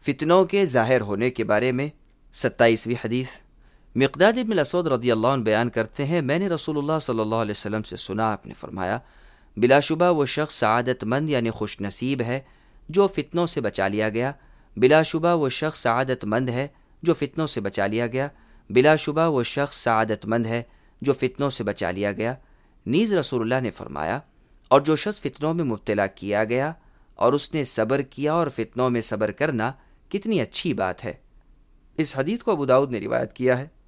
फितनों के ज़ाहिर होने के बारे में 27वीं हदीस। मिक़दाद इब्न असवद रज़ियल्लाहु अन्हु बयान करते हैं, मैंने रसूलुल्लाह सल्लल्लाहु अलैहि वसल्लम से सुना, आपने फरमाया, बिलाशुबा वो शख्स सआदतमंद यानी खुश नसीब है जो फितनों से बचा लिया गया। बिलाशुबा वो शख्स सआदतमंद है जो फितनों से बचा लिया गया। बिलाशुबा वो शख्स सआदतमंद है जो फितनों से बचा लिया गया। नीज़ रसूलुल्लाह ने फरमाया, और जो शख्स फितनों में मुब्तला किया गया और उसने सब्र किया, और फितनों में सब्र करना कितनी अच्छी बात है। इस हदीस को अबू दाऊद ने रिवायत किया है।